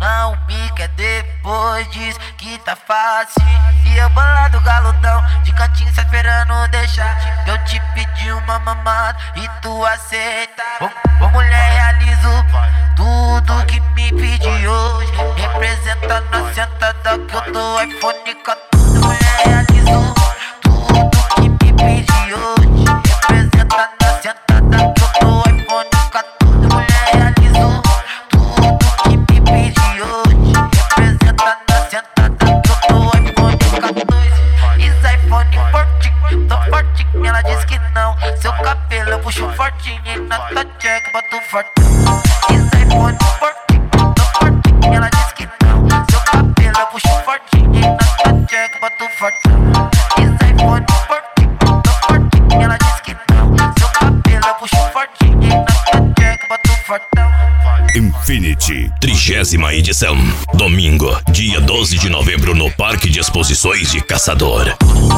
Não me quer depois diz que tá fácil. E eu bolado galudão, de cantinho só esperando deixar. Eu te pedi uma mamada e tu aceita. Ô mulher, realizo tudo que me pedi hoje. Representa na sentada que eu dou iPhone 14. Mulher, realizo tudo que me pedi hoje. Representa na sentada que eu dou iPhone 14. Mulher, realizo tudo que me pedi hoje. Representa na sentada que eu dou iPhone 14. Isso iPhone fortinho, tô fortinho. Ela diz que não. Seu cabelo eu puxo fortinho e na tua check boto fortinho. Isso iPhone fortinho, tô fortinho. Ela diz que não. Seu cabelo eu puxo fortinho e na tua check boto fortinho. Isso iPhone fortinho, tô fortinho. Ela diz que não. Seu cabelo eu puxo fortinho e na tua check boto fortão. Infinity, 30ª edição. Domingo, dia 12 de novembro no Parque de Exposições de Caçador.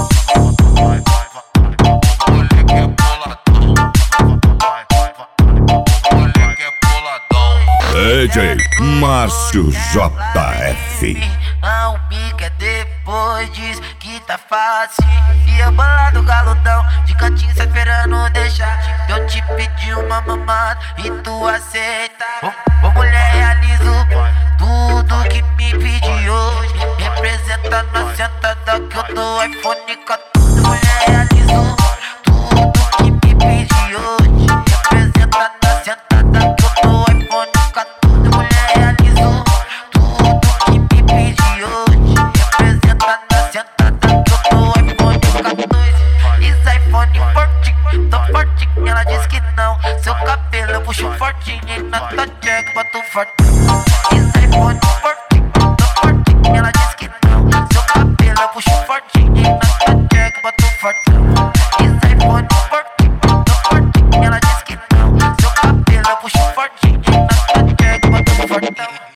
DJ Márcio JF. Não me quer depois diz que tá fácil. E eu bolado galudão, de cantinho só esperando deixar. Eu te pedi uma mamada e tu aceita. Ô mulher, realizo tudo que me pedi hoje. Representa na sentada que eu dou iPhone 14. Mulher, realizo tudo que me pedi hoje. Representa na sentada que eu dou iPhone 14. Mulher, realizo tudo que me pedi hoje. Representa na sentada que eu dou iPhone 14. Isso iPhone fortinho, tô fortinho. Ela diz que não. Seu cabelo eu puxo fortinho e na tua check boto fortinho. Isso iPhone